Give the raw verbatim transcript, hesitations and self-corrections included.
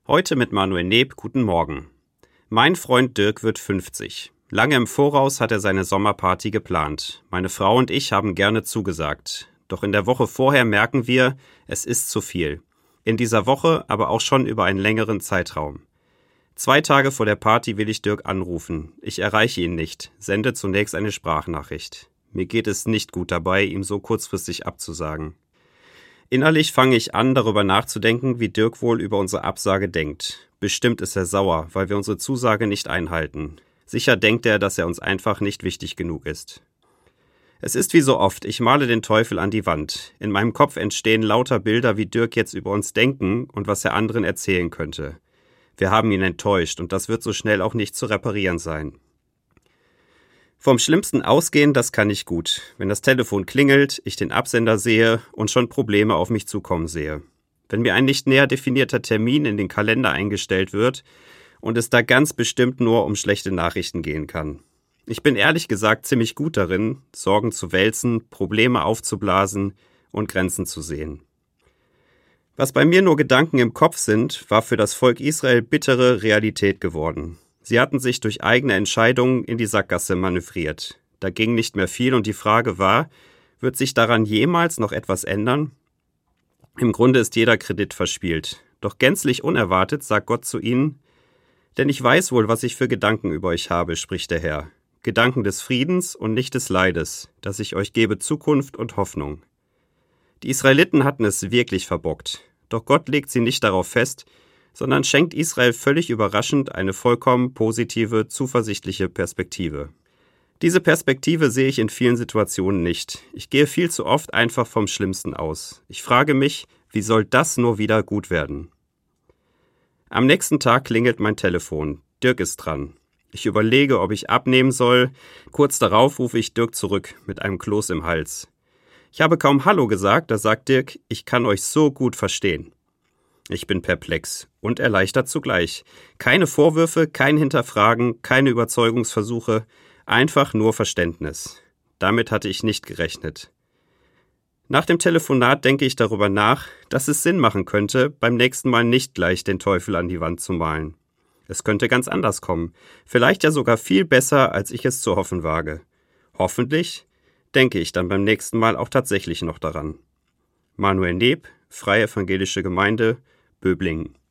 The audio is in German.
Heute mit Manuel Neb, guten Morgen. Mein Freund Dirk wird fünfzig. Lange im Voraus hat er seine Sommerparty geplant. Meine Frau und ich haben gerne zugesagt. Doch in der Woche vorher merken wir, es ist zu viel. In dieser Woche, aber auch schon über einen längeren Zeitraum. Zwei Tage vor der Party will ich Dirk anrufen. Ich erreiche ihn nicht, sende zunächst eine Sprachnachricht. Mir geht es nicht gut dabei, ihm so kurzfristig abzusagen. Innerlich fange ich an, darüber nachzudenken, wie Dirk wohl über unsere Absage denkt. Bestimmt ist er sauer, weil wir unsere Zusage nicht einhalten. Sicher denkt er, dass er uns einfach nicht wichtig genug ist. Es ist wie so oft, ich male den Teufel an die Wand. In meinem Kopf entstehen lauter Bilder, wie Dirk jetzt über uns denken und was er anderen erzählen könnte. Wir haben ihn enttäuscht und das wird so schnell auch nicht zu reparieren sein. Vom Schlimmsten ausgehen, das kann ich gut. Wenn das Telefon klingelt, ich den Absender sehe und schon Probleme auf mich zukommen sehe. Wenn mir ein nicht näher definierter Termin in den Kalender eingestellt wird und es da ganz bestimmt nur um schlechte Nachrichten gehen kann. Ich bin ehrlich gesagt ziemlich gut darin, Sorgen zu wälzen, Probleme aufzublasen und Grenzen zu sehen. Was bei mir nur Gedanken im Kopf sind, war für das Volk Israel bittere Realität geworden. Sie hatten sich durch eigene Entscheidungen in die Sackgasse manövriert. Da ging nicht mehr viel und die Frage war, wird sich daran jemals noch etwas ändern? Im Grunde ist jeder Kredit verspielt. Doch gänzlich unerwartet sagt Gott zu ihnen, denn ich weiß wohl, was ich für Gedanken über euch habe, spricht der Herr. Gedanken des Friedens und nicht des Leides, dass ich euch gebe Zukunft und Hoffnung. Die Israeliten hatten es wirklich verbockt. Doch Gott legt sie nicht darauf fest, sondern schenkt Israel völlig überraschend eine vollkommen positive, zuversichtliche Perspektive. Diese Perspektive sehe ich in vielen Situationen nicht. Ich gehe viel zu oft einfach vom Schlimmsten aus. Ich frage mich, wie soll das nur wieder gut werden? Am nächsten Tag klingelt mein Telefon. Dirk ist dran. Ich überlege, ob ich abnehmen soll. Kurz darauf rufe ich Dirk zurück mit einem Kloß im Hals. Ich habe kaum Hallo gesagt, da sagt Dirk, ich kann euch so gut verstehen. Ich bin perplex und erleichtert zugleich. Keine Vorwürfe, kein Hinterfragen, keine Überzeugungsversuche, einfach nur Verständnis. Damit hatte ich nicht gerechnet. Nach dem Telefonat denke ich darüber nach, dass es Sinn machen könnte, beim nächsten Mal nicht gleich den Teufel an die Wand zu malen. Es könnte ganz anders kommen, vielleicht ja sogar viel besser, als ich es zu hoffen wage. Hoffentlich denke ich dann beim nächsten Mal auch tatsächlich noch daran. Manuel Neb, Freie Evangelische Gemeinde, Böblingen.